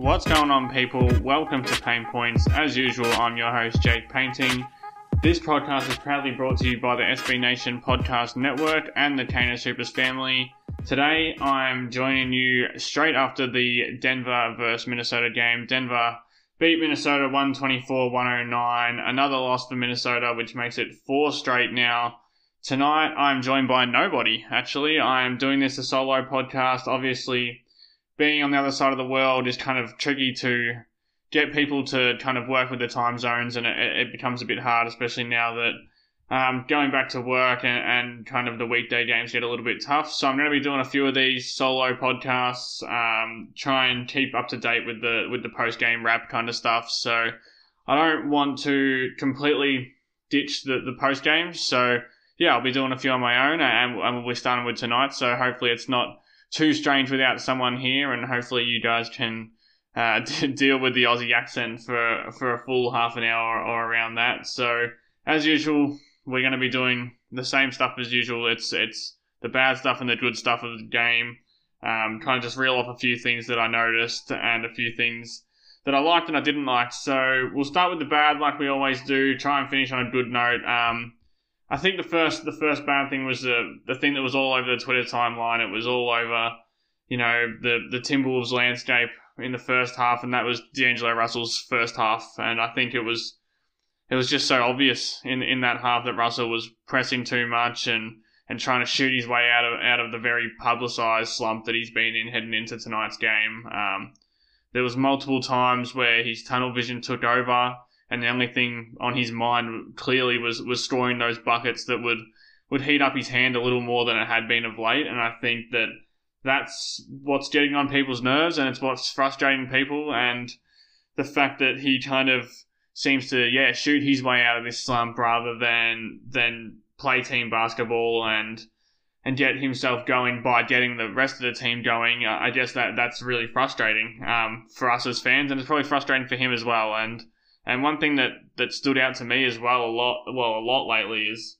What's going on, people? Welcome to Pain Points. As usual, I'm your host, Jake Painting. This podcast is proudly brought to you by the SB Nation Podcast Network and the Caner Supers family. Today, I'm joining you straight after the Denver versus Minnesota game. Denver beat Minnesota 124-109. Another loss for Minnesota, which makes it 4 straight now. Tonight, I'm joined by nobody, actually. I'm doing this a solo podcast. Obviously, being on the other side of the world is kind of tricky to get people to kind of work with the time zones, and it becomes a bit hard, especially now that going back to work and kind of the weekday games get a little bit tough. So I'm going to be doing a few of these solo podcasts, try and keep up to date with the post-game wrap kind of stuff. So I don't want to completely ditch the post-games. So yeah, I'll be doing a few on my own, and we'll be starting with tonight. So hopefully it's not too strange without someone here, and hopefully you guys can deal with the Aussie accent for a full half an hour or around that. So as usual, we're going to be doing the same stuff as usual. It's the bad stuff and the good stuff of the game. Kind of just reel off a few things that I noticed and a few things that I liked and I didn't like. So we'll start with the bad, like we always do. Try and finish on a good note. I think the first bad thing was the thing that was all over the Twitter timeline. It was all over, the Timberwolves landscape in the first half, and that was D'Angelo Russell's first half. And I think it was just so obvious in that half that Russell was pressing too much and trying to shoot his way out of the very publicised slump that he's been in heading into tonight's game. There was multiple times where his tunnel vision took over, and the only thing on his mind clearly was scoring those buckets that would heat up his hand a little more than it had been of late. And I think that's what's getting on people's nerves, and it's what's frustrating people. And the fact that he kind of seems to, shoot his way out of this slump rather than play team basketball and get himself going by getting the rest of the team going. I guess that's really frustrating for us as fans, and it's probably frustrating for him as well. And one thing that stood out to me as well a lot lately is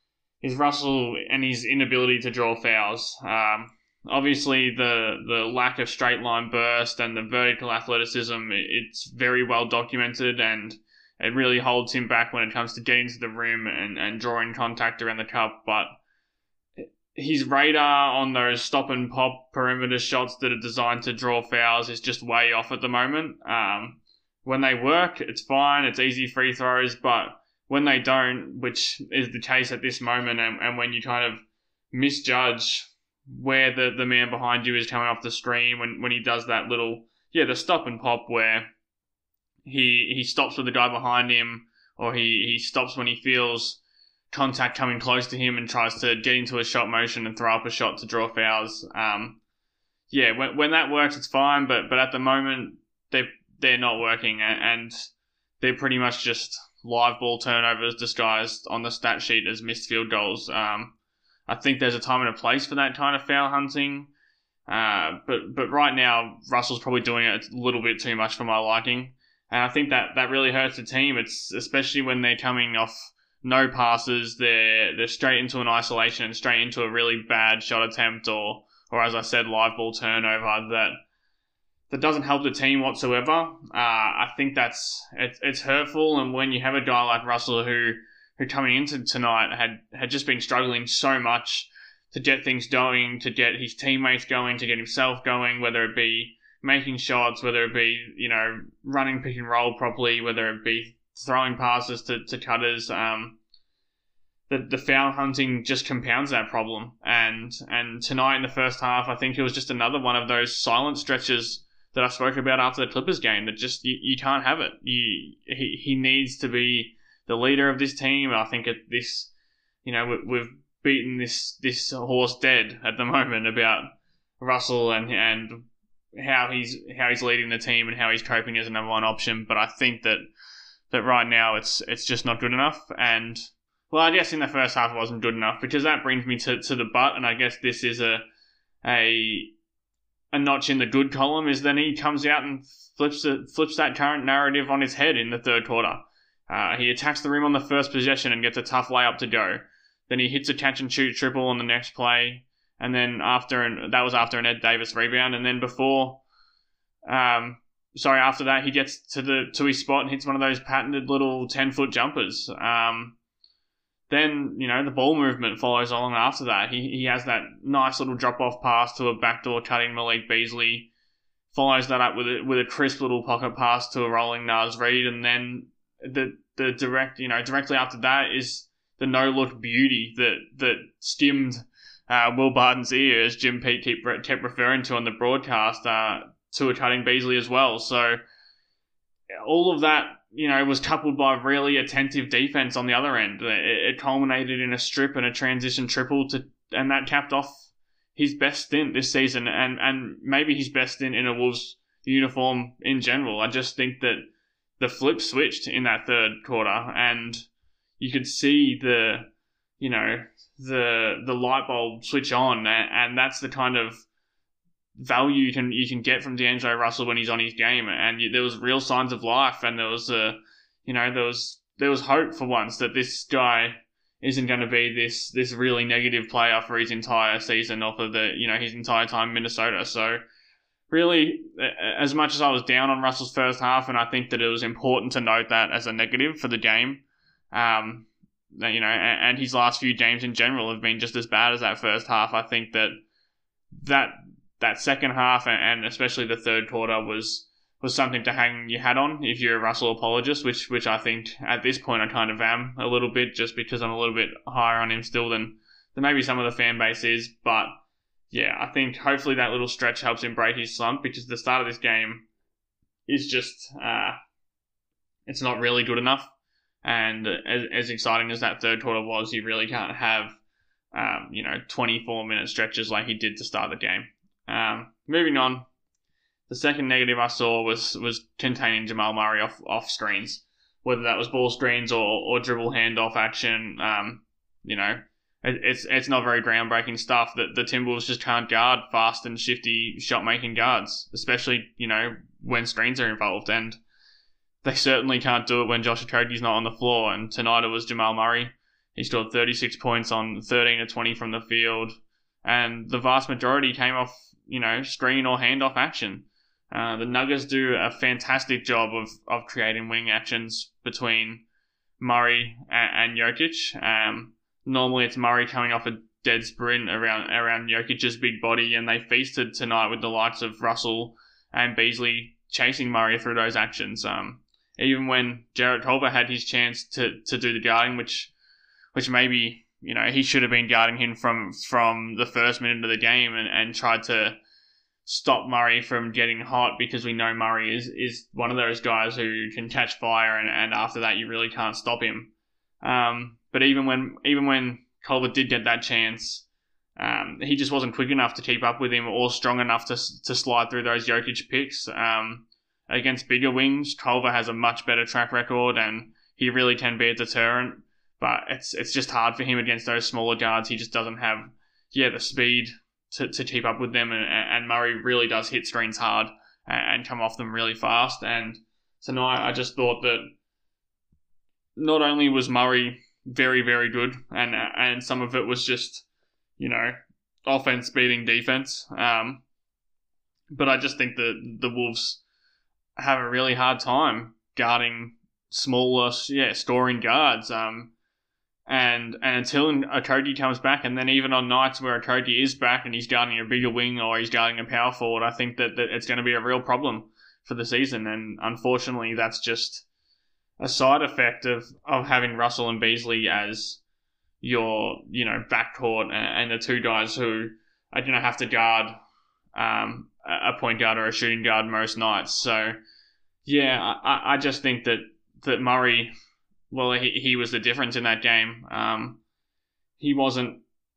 Russell and his inability to draw fouls. Obviously, the lack of straight line burst and the vertical athleticism, it's very well documented, and it really holds him back when it comes to getting to the rim and drawing contact around the cup. But his radar on those stop and pop perimeter shots that are designed to draw fouls is just way off at the moment. When they work, it's fine, it's easy free throws, but when they don't, which is the case at this moment, and when you kind of misjudge where the man behind you is coming off the screen, when he does that little, the stop and pop where he stops with the guy behind him, or he stops when he feels contact coming close to him and tries to get into a shot motion and throw up a shot to draw fouls. When that works, it's fine, but at the moment, they're not working, and they're pretty much just live ball turnovers disguised on the stat sheet as missed field goals. I think there's a time and a place for that kind of foul hunting, but right now Russell's probably doing it a little bit too much for my liking, and I think that really hurts the team. It's especially when they're coming off no passes, they're straight into an isolation and straight into a really bad shot attempt, or as I said, live ball turnover that doesn't help the team whatsoever. I think it's hurtful, and when you have a guy like Russell who coming into tonight had just been struggling so much to get things going, to get his teammates going, to get himself going, whether it be making shots, whether it be, running pick and roll properly, whether it be throwing passes to cutters, the foul hunting just compounds that problem. And tonight in the first half, I think it was just another one of those silent stretches that I spoke about after the Clippers game, that just you can't have it. He needs to be the leader of this team. I think we've beaten this horse dead at the moment about Russell and how he's leading the team and how he's coping as a number one option. But I think that right now it's just not good enough. And well, I guess in the first half it wasn't good enough, because that brings me to the but, and I guess this is a notch in the good column, is then he comes out and flips that current narrative on its head in the third quarter. He attacks the rim on the first possession and gets a tough layup to go. Then he hits a catch and shoot triple on the next play, and then that was after an Ed Davis rebound, and then before after that, he gets to his spot and hits one of those patented little 10-foot jumpers. Then, the ball movement follows along after that. He has that nice little drop-off pass to a backdoor cutting Malik Beasley, follows that up with a crisp little pocket pass to a rolling Naz Reid, and then the direct, directly after that is the no-look beauty that skimmed Will Barton's ear, as Jim Pete kept referring to on the broadcast, to a cutting Beasley as well. So all of that, was coupled by really attentive defense on the other end. It culminated in a strip and a transition triple, and that capped off his best stint this season, and maybe his best stint in a Wolves uniform in general. I just think that the flip switched in that third quarter, and you could see the light bulb switch on, and that's the kind of value you can get from D'Angelo Russell when he's on his game. And there was real signs of life, and there was there was hope for once that this guy isn't going to be this really negative player for his entire season, or for his entire time in Minnesota. So really, as much as I was down on Russell's first half, and I think that it was important to note that as a negative for the game, and his last few games in general have been just as bad as that first half. I think that second half, and especially the third quarter, was something to hang your hat on if you're a Russell apologist, which I think at this point I kind of am a little bit, just because I'm a little bit higher on him still than maybe some of the fan base is. But yeah, I think hopefully that little stretch helps him break his slump, because the start of this game is just it's not really good enough. And as exciting as that third quarter was, you really can't have 24-minute stretches like he did to start the game. Moving on, the second negative I saw was containing Jamal Murray off screens, whether that was ball screens or dribble handoff action. It's not very groundbreaking stuff that the Timberwolves just can't guard fast and shifty shot-making guards, especially, when screens are involved. And they certainly can't do it when Josh Okogie's not on the floor. And tonight it was Jamal Murray. He scored 36 points on 13 of 20 from the field. And the vast majority came off, screen or handoff action. The Nuggets do a fantastic job of creating wing actions between Murray and Jokic. Normally it's Murray coming off a dead sprint around Jokic's big body, and they feasted tonight with the likes of Russell and Beasley chasing Murray through those actions. Even when Jarrett Culver had his chance to do the guarding, which maybe he should have been guarding him from the first minute of the game, and tried to stop Murray from getting hot, because we know Murray is one of those guys who can catch fire, and after that you really can't stop him. But even when Culver did get that chance, he just wasn't quick enough to keep up with him, or strong enough to slide through those Jokic picks. Against bigger wings, Culver has a much better track record, and he really can be a deterrent. But it's just hard for him against those smaller guards. He just doesn't have the speed to keep up with them, and Murray really does hit screens hard and come off them really fast. And tonight I just thought that not only was Murray very, very good, and some of it was just, offense beating defense, but I just think that the Wolves have a really hard time guarding smaller, scoring guards. And until Okogie comes back, and then even on nights where Okogie is back and he's guarding a bigger wing or he's guarding a power forward, I think that it's going to be a real problem for the season. And unfortunately, that's just a side effect of having Russell and Beasley as your, backcourt, and the two guys who are going to have to guard a point guard or a shooting guard most nights. So, yeah, I just think that Murray, well, he was the difference in that game. He wasn't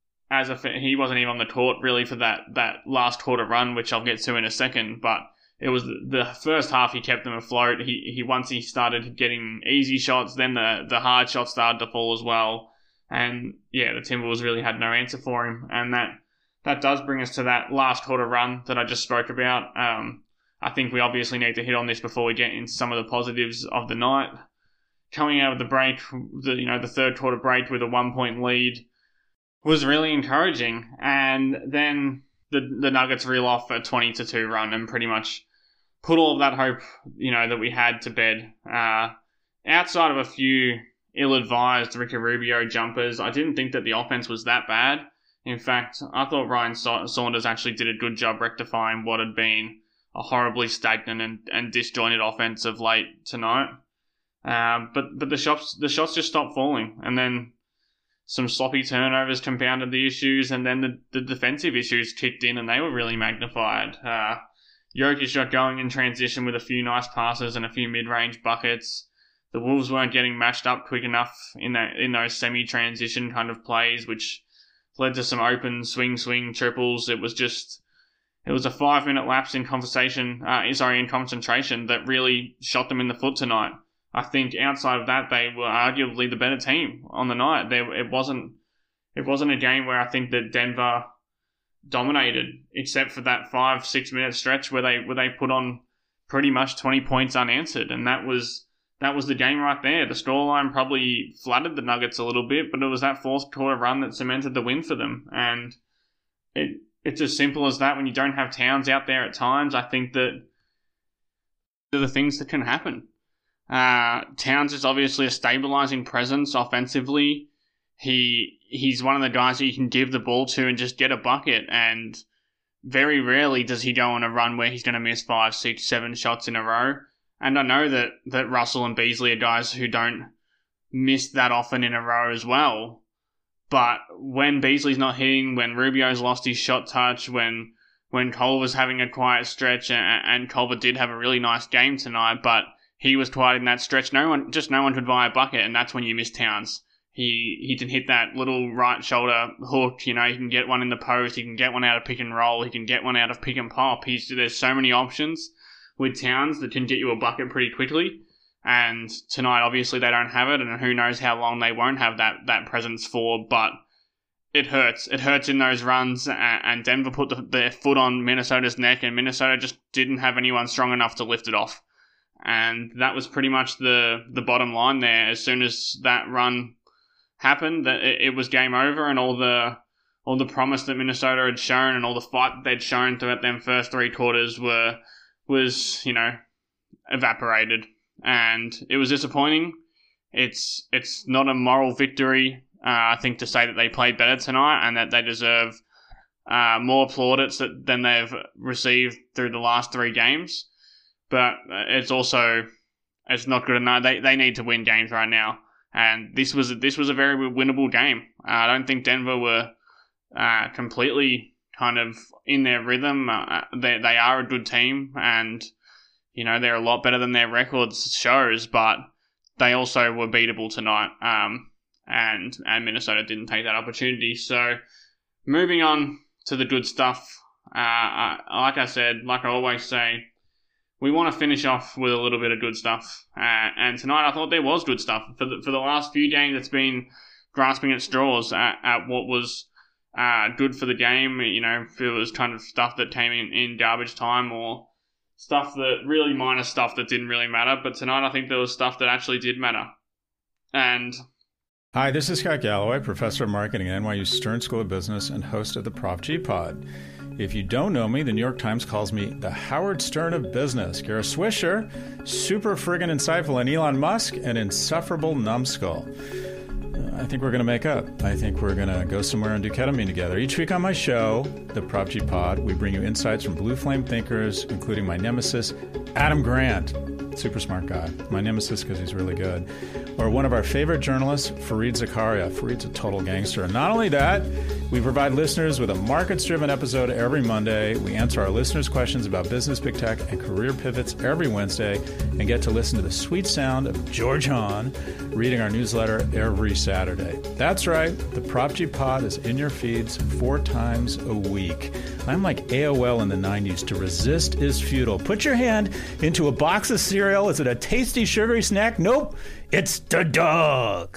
even on the court really for that last quarter run, which I'll get to in a second. But it was the first half he kept them afloat. Once he started getting easy shots, then the hard shots started to fall as well. And yeah, the Timberwolves really had no answer for him. And that does bring us to that last quarter run that I just spoke about. I think we obviously need to hit on this before we get into some of the positives of the night. Coming out of the break, the third quarter break with a 1-point lead was really encouraging. And then the Nuggets reel off a 20-2 run and pretty much put all of that hope, that we had to bed. Outside of a few ill-advised Ricky Rubio jumpers, I didn't think that the offense was that bad. In fact, I thought Ryan Saunders actually did a good job rectifying what had been a horribly stagnant and disjointed offense of late tonight. But the shots just stopped falling, and then some sloppy turnovers compounded the issues, and then the defensive issues kicked in, and they were really magnified. Jokic got going in transition with a few nice passes and a few mid-range buckets. The Wolves weren't getting matched up quick enough in those semi-transition kind of plays, which led to some open swing triples. It was a 5-minute lapse in concentration that really shot them in the foot tonight. I think outside of that, they were arguably the better team on the night. It wasn't a game where I think that Denver dominated, except for that 5-6 minute stretch where they put on pretty much 20 points unanswered, and that was the game right there. The scoreline probably flattered the Nuggets a little bit, but it was that fourth quarter run that cemented the win for them. And it's as simple as that. When you don't have Towns out there at times, I think that they're the things that can happen. Towns is obviously a stabilizing presence offensively. He's one of the guys that you can give the ball to and just get a bucket, and very rarely does he go on a run where he's going to miss 5, 6, 7 shots in a row. And I know that Russell and Beasley are guys who don't miss that often in a row as well. But when Beasley's not hitting, when Rubio's lost his shot touch, when Culver's having a quiet stretch, and Culver did have a really nice game tonight, but he was quiet in that stretch, no one could buy a bucket, and that's when you miss Towns. He can hit that little right shoulder hook, he can get one in the post, he can get one out of pick and roll, he can get one out of pick and pop. There's so many options with Towns that can get you a bucket pretty quickly. And tonight, obviously, they don't have it, and who knows how long they won't have that presence for, but it hurts. It hurts in those runs, and Denver put their foot on Minnesota's neck, and Minnesota just didn't have anyone strong enough to lift it off. And that was pretty much the bottom line there. As soon as that run happened, that it was game over, and all the promise that Minnesota had shown and all the fight that they'd shown throughout them first 3 quarters was evaporated. And it was disappointing. It's not a moral victory, I think, to say that they played better tonight and that they deserve more plaudits than they've received through the last 3 games. But it's not good enough. They need to win games right now, and this was a very winnable game. I don't think Denver were completely kind of in their rhythm. They are a good team, and they're a lot better than their records shows, but they also were beatable tonight. And Minnesota didn't take that opportunity. So moving on to the good stuff. Like I always say, we want to finish off with a little bit of good stuff. And tonight I thought there was good stuff. For the last few games, it's been grasping at straws at what was good for the game. If it was kind of stuff that came in garbage time, or stuff that really minor stuff that didn't really matter. But tonight I think there was stuff that actually did matter. And hi, this is Scott Galloway, professor of marketing at NYU Stern School of Business and host of the Prop G Pod. If you don't know me, the New York Times calls me the Howard Stern of business. Kara Swisher, super friggin' insightful, and Elon Musk, an insufferable numbskull. I think we're going to make up. I think we're going to go somewhere and do ketamine together. Each week on my show, the Prop G Pod, we bring you insights from blue flame thinkers, including my nemesis, Adam Grant. Super smart guy. My nemesis because he's really good. Or one of our favorite journalists, Fareed Zakaria. Fareed's a total gangster. And not only that, we provide listeners with a markets-driven episode every Monday. We answer our listeners' questions about business, big tech, and career pivots every Wednesday, and get to listen to the sweet sound of George Hahn reading our newsletter every Saturday. That's right. The Prop G Pod is in your feeds 4 times a week. I'm like AOL in the 90s. To resist is futile. Put your hand into a box of cereal. Is it a tasty, sugary snack? Nope. It's the dog.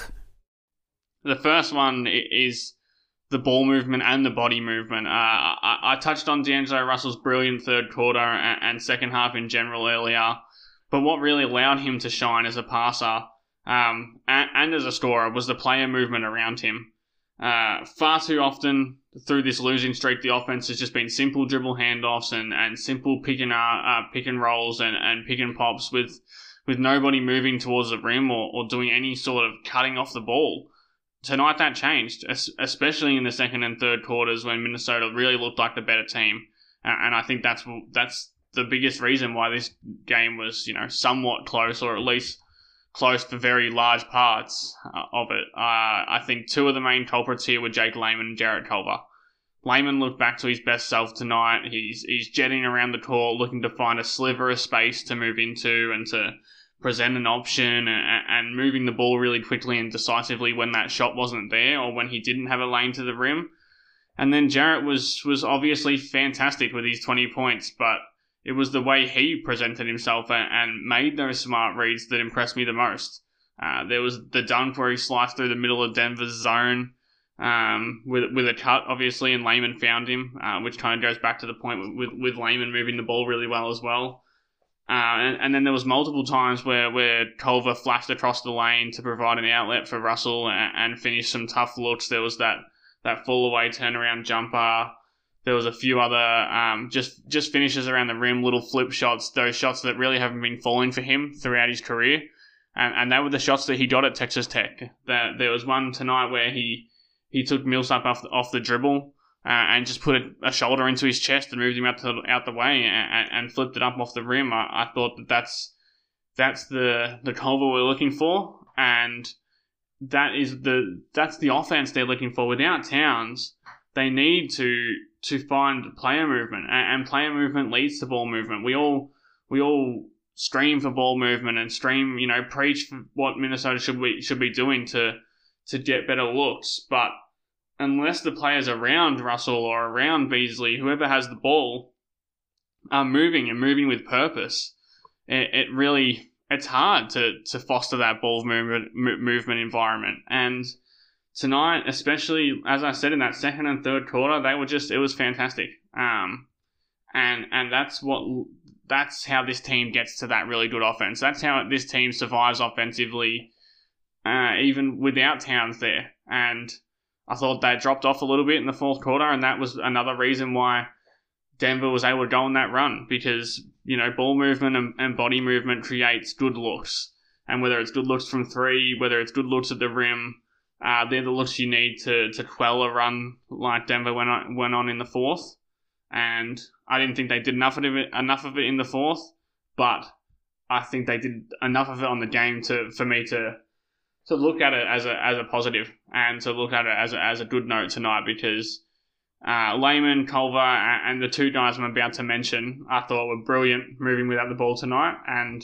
The first one is the ball movement and the body movement. I touched on D'Angelo Russell's brilliant third quarter and second half in general earlier. But what really allowed him to shine as a passer and as a scorer was the player movement around him. Far too often, through this losing streak, the offense has just been simple dribble handoffs and simple pick and rolls and pick and pops with nobody moving towards the rim or doing any sort of cutting off the ball. Tonight that changed, especially in the second and third quarters when Minnesota really looked like the better team. And I think that's the biggest reason why this game was, somewhat close, or at least close for very large parts of it. I think two of the main culprits here were Jake Layman and Jarrett Culver. Layman looked back to his best self tonight. He's jetting around the court looking to find a sliver of space to move into and to present an option and moving the ball really quickly and decisively when that shot wasn't there or when he didn't have a lane to the rim. And then Jarrett was obviously fantastic with his 20 points, but it was the way he presented himself and made those smart reads that impressed me the most. There was the dunk where he sliced through the middle of Denver's zone with a cut, obviously, and Layman found him, which kind of goes back to the point with Layman moving the ball really well as well. And then there was multiple times where Culver flashed across the lane to provide an outlet for Russell and finish some tough looks. There was that fall away turnaround jumper. There was a few other just finishes around the rim, little flip shots, those shots that really haven't been falling for him throughout his career. And they were the shots that he got at Texas Tech. There was one tonight where he took Millsap off the dribble and just put a shoulder into his chest and moved him out the way and flipped it up off the rim. I thought that's the Culver we're looking for, and that's the offense they're looking for. Without Towns, they need to find player movement, and player movement leads to ball movement. We all stream for ball movement and preach for what Minnesota should be doing to get better looks, but unless the players around Russell or around Beasley, whoever has the ball, are moving with purpose, it's hard to foster that ball movement environment. And tonight, especially, as I said, in that second and third quarter, it was fantastic. And that's how this team gets to that really good offense. That's how this team survives offensively, even without Towns there. And I thought they dropped off a little bit in the fourth quarter, and that was another reason why Denver was able to go on that run, because, ball movement and body movement creates good looks. And whether it's good looks from three, whether it's good looks at the rim, they're the looks you need to quell a run like Denver went on in the fourth. And I didn't think they did enough of it in the fourth, but I think they did enough of it on the game for me to look at it as a positive and to look at it as a good note tonight, because Layman, Culver, and the two guys I'm about to mention I thought were brilliant moving without the ball tonight, and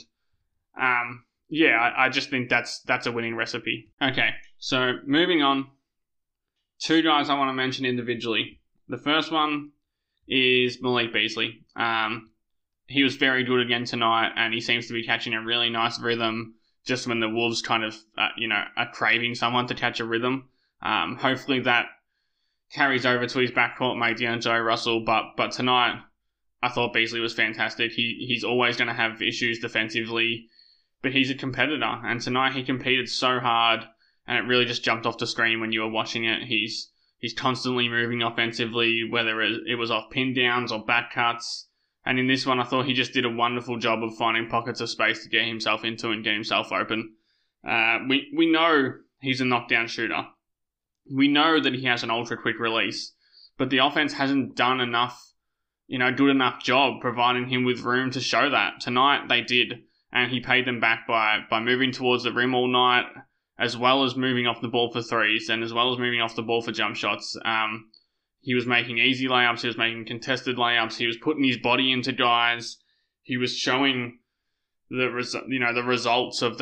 I just think that's a winning recipe. Okay, so moving on, two guys I want to mention individually. The first one is Malik Beasley. He was very good again tonight, and he seems to be catching a really nice rhythm just when the Wolves kind of, are craving someone to catch a rhythm. Hopefully that carries over to his backcourt mate, D'Angelo Russell, but tonight I thought Beasley was fantastic. He's always going to have issues defensively, but he's a competitor, and tonight he competed so hard, and it really just jumped off the screen when you were watching it. He's constantly moving offensively, whether it was off pin downs or back cuts. And in this one, I thought he just did a wonderful job of finding pockets of space to get himself into and get himself open. We know he's a knockdown shooter. We know that he has an ultra quick release, but the offense hasn't done enough, good enough job providing him with room to show that. Tonight they did, and he paid them back by moving towards the rim all night, as well as moving off the ball for threes, and as well as moving off the ball for jump shots. He was making easy layups. He was making contested layups. He was putting his body into guys. He was showing the results of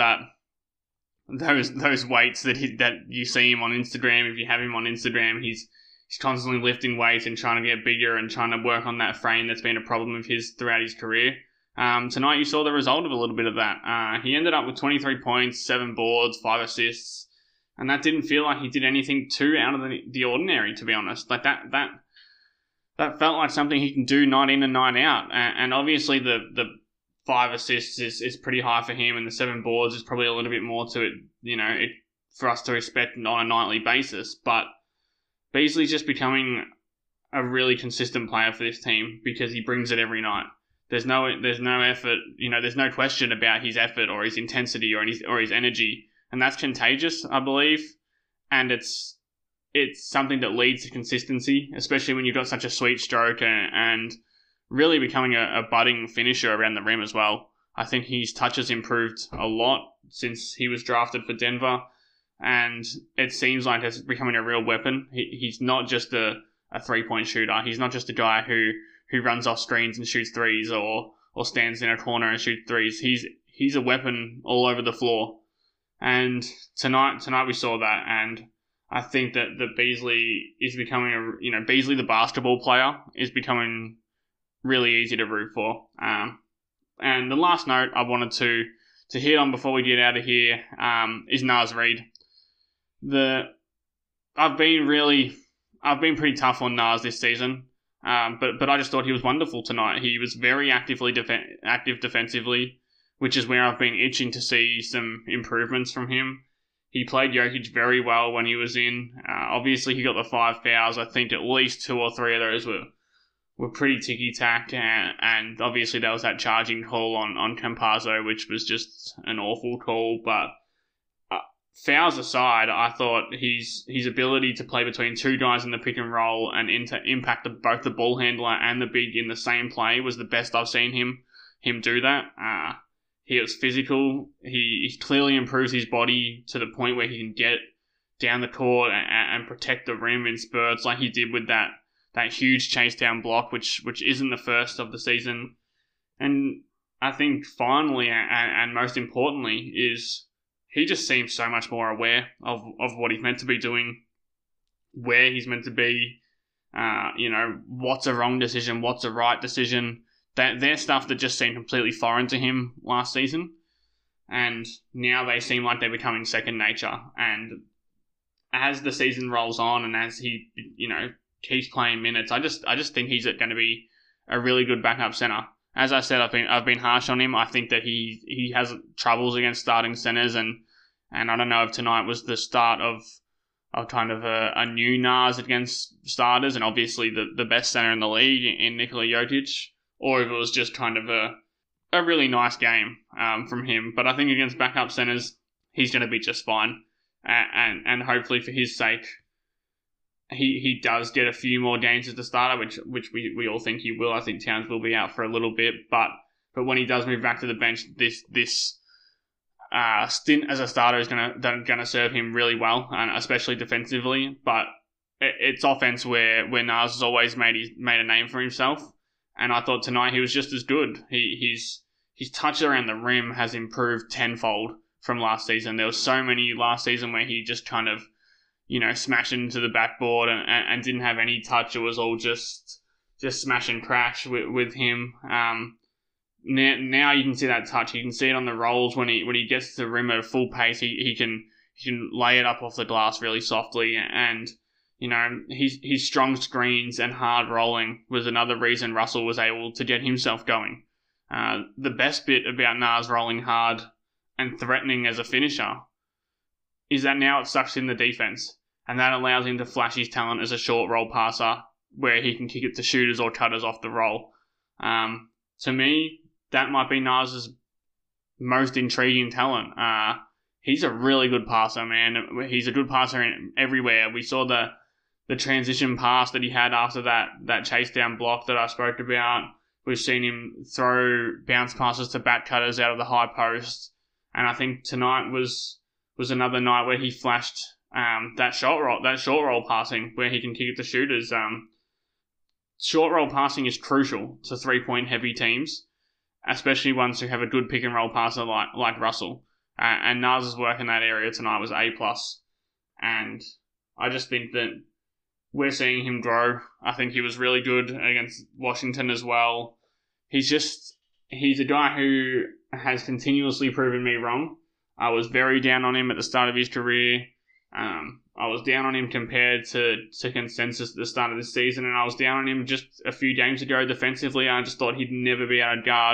those weights that you see him on Instagram. If you have him on Instagram, he's constantly lifting weights and trying to get bigger and trying to work on that frame that's been a problem of his throughout his career. Tonight you saw the result of a little bit of that. He ended up with 23 points, 7 boards, 5 assists. And that didn't feel like he did anything too out of the ordinary, to be honest. Like that felt like something he can do night in and night out. And obviously the 5 assists is pretty high for him, and the 7 boards is probably a little bit more to it, for us to expect on a nightly basis. But Beasley's just becoming a really consistent player for this team because he brings it every night. There's no effort, there's no question about his effort or his intensity or his energy, and that's contagious, I believe. And it's something that leads to consistency, especially when you've got such a sweet stroke and really becoming a budding finisher around the rim as well. I think his touch has improved a lot since he was drafted for Denver, and it seems like it's becoming a real weapon. He's not just a 3-point shooter. He's not just a guy who runs off screens and shoots threes or stands in a corner and shoots threes. He's a weapon all over the floor. And tonight we saw that, and I think that Beasley is becoming Beasley the basketball player is becoming really easy to root for. And the last note I wanted to hit on before we get out of here is Naz Reid. I've been pretty tough on Naz this season, but I just thought he was wonderful tonight. He was very active defensively, which is where I've been itching to see some improvements from him. He played Jokic very well when he was in. Obviously, he got the 5 fouls. I think at least 2 or 3 of those were pretty ticky-tack, and obviously there was that charging call on Campazzo, which was just an awful call. But fouls aside, I thought his ability to play between 2 guys in the pick and roll and impact both the ball handler and the big in the same play was the best I've seen him do that. He was physical. He clearly improves his body to the point where he can get down the court and protect the rim in spurts like he did with that huge chase down block, which isn't the first of the season. And I think finally and most importantly is he just seems so much more aware of what he's meant to be doing, where he's meant to be, what's a wrong decision, what's a right decision. They're stuff that just seemed completely foreign to him last season. And now they seem like they're becoming second nature. And as the season rolls on and as he, keeps playing minutes, I just think he's going to be a really good backup center. As I said, I've been harsh on him. I think that he has troubles against starting centers, and I don't know if tonight was the start of kind of a new Naz against starters, and obviously the best center in the league in Nikola Jokic, or if it was just kind of a really nice game from him. But I think against backup centers, he's going to be just fine, and hopefully for his sake, he does get a few more games as the starter, which we all think he will. I think Towns will be out for a little bit, but when he does move back to the bench, this stint as a starter is gonna serve him really well, and especially defensively. But it's offense where Naz has always made a name for himself, and I thought tonight he was just as good. His touch around the rim has improved tenfold from last season. There was so many last season where he just kind of smash into the backboard and didn't have any touch. It was all just smash and crash with him. Now you can see that touch. You can see it on the rolls when he gets to the rim at a full pace. He can lay it up off the glass really softly, and his strong screens and hard rolling was another reason Russell was able to get himself going. The best bit about Naz rolling hard and threatening as a finisher is that now it sucks in the defense, and that allows him to flash his talent as a short roll passer where he can kick it to shooters or cutters off the roll. To me, that might be Naz's most intriguing talent. He's a really good passer, man. He's a good passer everywhere. We saw the transition pass that he had after that chase down block that I spoke about. We've seen him throw bounce passes to back cutters out of the high post, and I think tonight was another night where he flashed that short roll passing where he can kick it to shooters. Short roll passing is crucial to 3-point heavy teams, especially ones who have a good pick and roll passer like Russell. And Naz's work in that area tonight was A+. And I just think that we're seeing him grow. I think he was really good against Washington as well. He's a guy who has continuously proven me wrong. I was very down on him at the start of his career. I was down on him compared to consensus at the start of the season, and I was down on him just a few games ago defensively. I just thought he'd never be able to guard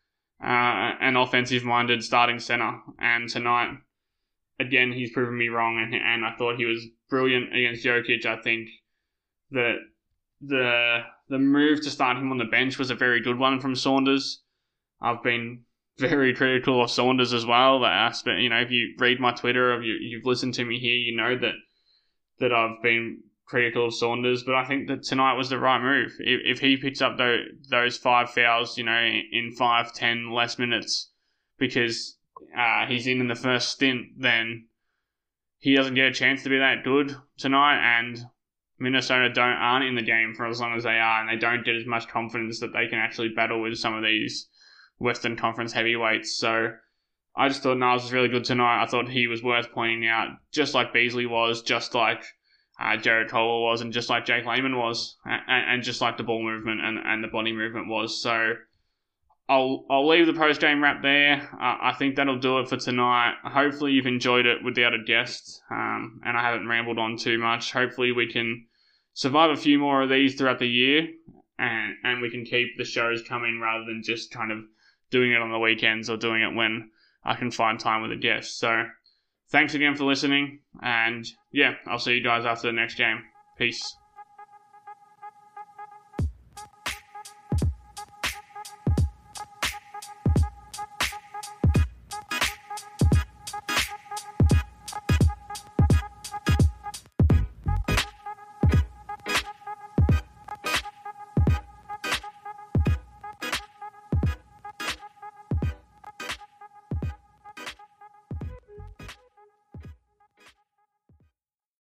an offensive-minded starting center. And tonight, again, he's proven me wrong, and I thought he was brilliant against Jokic. I think that the move to start him on the bench was a very good one from Saunders. I've been very critical of Saunders as well. If you read my Twitter or you've listened to me here, you know that I've been critical of Saunders, but I think that tonight was the right move. If he picks up those 5 fouls, in 5-10 less minutes because he's in the first stint, then he doesn't get a chance to be that good tonight, and Minnesota aren't in the game for as long as they are, and they don't get as much confidence that they can actually battle with some of these Western Conference heavyweights. So I just thought Niles was really good tonight. I thought he was worth pointing out, just like Beasley was, just like Jared Colwell was, and just like Jake Layman was, and just like the ball movement and the body movement was. So I'll leave the post-game wrap there. I think that'll do it for tonight. Hopefully you've enjoyed it without a guest, and I haven't rambled on too much. Hopefully we can survive a few more of these throughout the year, and we can keep the shows coming rather than just kind of doing it on the weekends or doing it when I can find time with a guest. So thanks again for listening, and yeah, I'll see you guys after the next game. Peace.